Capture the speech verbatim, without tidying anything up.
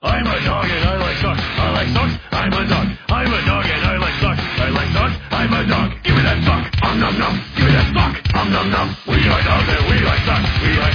I'm a dog and I like socks. I like socks. I'm a dog. I'm a dog and I like socks. I like socks. I'm a dog. Give me that sock. Um num num. Give me that sock. Um num num. We are dogs and we like socks. We like